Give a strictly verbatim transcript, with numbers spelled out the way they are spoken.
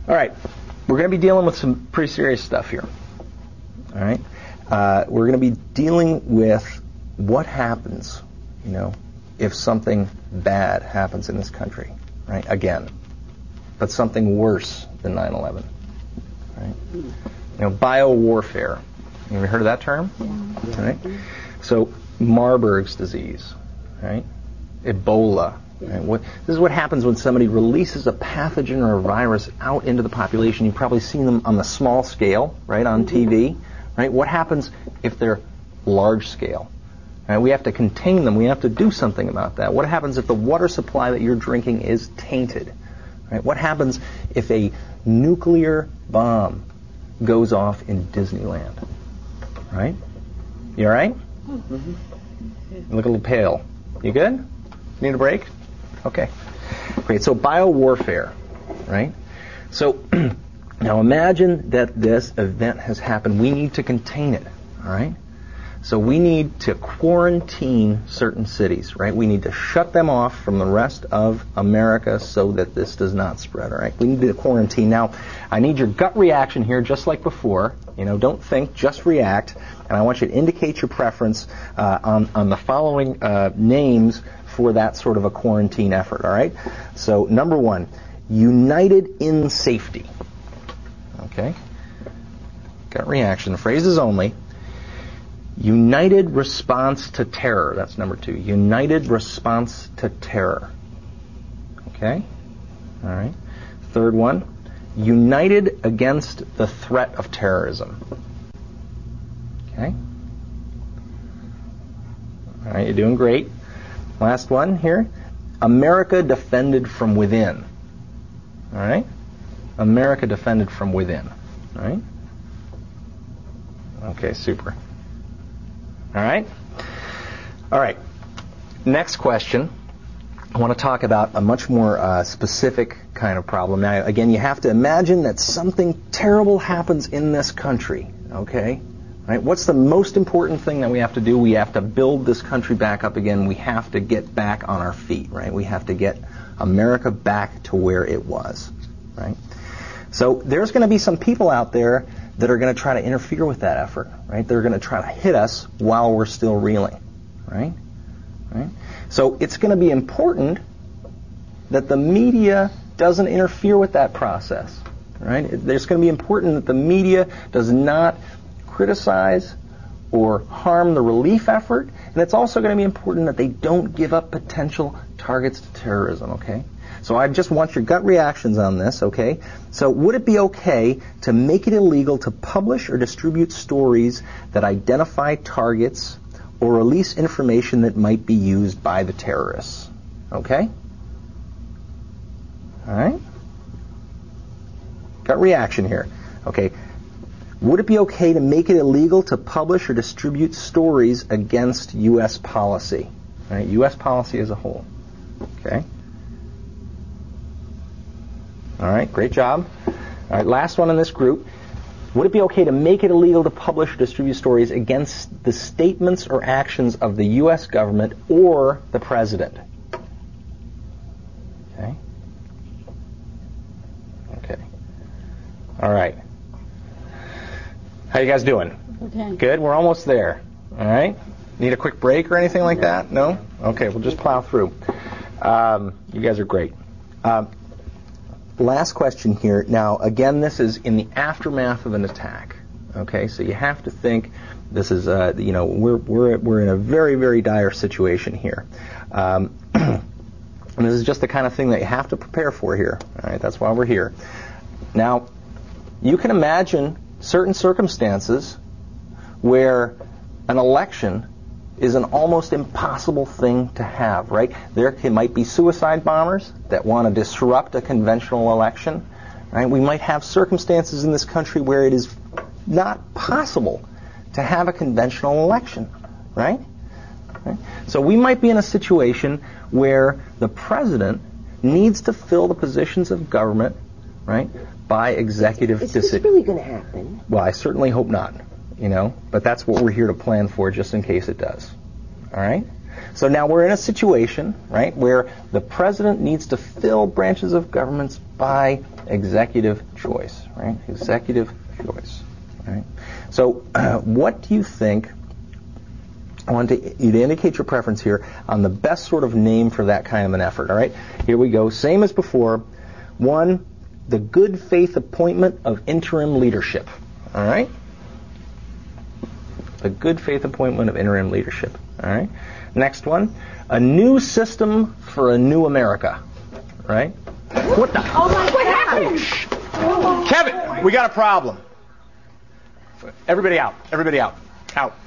All right, we're going to be dealing with some pretty serious stuff here. All right, uh, we're going to be dealing with what happens, you know, if something bad happens in this country, right? Again, but something worse than nine eleven, right? You know, biowarfare. You ever heard of that term? Yeah. Right. So Marburg's disease, right? Ebola. Right? What, this is what happens when somebody releases a pathogen or a virus out into the population. You've probably seen them on the small scale, right, on T V. Right? What happens if they're large scale? Right? We have to contain them. We have to do something about that. What happens if the water supply that you're drinking is tainted? Right? What happens if a nuclear bomb goes off in Disneyland? Right? You all right? Mm-hmm. You look a little pale. You good? Need a break? Okay. Great. So biowarfare, right? So now imagine that this event has happened. We need to contain it, all right? So we need to quarantine certain cities, right? We need to shut them off from the rest of America so that this does not spread, all right? We need to quarantine. Now, I need your gut reaction here, just like before. You know, don't think, just react. And I want you to indicate your preference uh, on, on the following uh, names for that sort of a quarantine effort, all right? So, number one, united in safety. Okay? Gut reaction, phrases only. United response to terror. That's number two. United response to terror. Okay? All right. Third one. United against the threat of terrorism. Okay? All right, you're doing great. Last one here. America defended from within. All right? America defended from within. All right? Okay, super. All right? All right. Next question. I want to talk about a much more uh, specific kind of problem. Now, again, you have to imagine that something terrible happens in this country. Okay? Right? What's the most important thing that we have to do? We have to build this country back up again. We have to get back on our feet, right? We have to get America back to where it was, right? So there's going to be some people out there that are going to try to interfere with that effort, right? They're going to try to hit us while we're still reeling, right? Right? So it's going to be important that the media doesn't interfere with that process, right? It's going to be important that the media does not criticize or harm the relief effort, and it's also going to be important that they don't give up potential targets to terrorism, okay? So I just want your gut reactions on this, okay? So would it be okay to make it illegal to publish or distribute stories that identify targets or release information that might be used by the terrorists? Okay? All right? Gut reaction here. Okay. Would it be okay to make it illegal to publish or distribute stories against U S policy? All right, U S policy as a whole. Okay. All right, great job. All right, last one in this group. Would it be okay to make it illegal to publish or distribute stories against the statements or actions of the U S government or the president? Okay. Okay. All right. How you guys doing? Okay. Good? We're almost there. All right? Need a quick break or anything like that? No? Okay, we'll just plow through. Um, you guys are great. Um, last question here. Now, again, this is in the aftermath of an attack. Okay, so you have to think this is, uh, you know, we're we're we're in a very, very dire situation here. Um, and this is just the kind of thing that you have to prepare for here. All right, that's why we're here. Now, you can imagine certain circumstances where an election is an almost impossible thing to have, right? There can, might be suicide bombers that want to disrupt a conventional election, right? We might have circumstances in this country where it is not possible to have a conventional election, right? right? So we might be in a situation where the president needs to fill the positions of government, right, by executive decision. Is this really going to happen? Well, I certainly hope not, you know, but that's what we're here to plan for just in case it does. All right? So now we're in a situation, right, where the president needs to fill branches of governments by executive choice, right? Executive choice, right? So uh, what do you think? I want to, you to indicate your preference here on the best sort of name for that kind of an effort, all right? Here we go. Same as before. One, the good faith appointment of interim leadership, all right? The good faith appointment of interim leadership, all right? Next one, a new system for a new America, right? What the? Oh my God! Kevin, we got a problem. Everybody out. Everybody out. Out.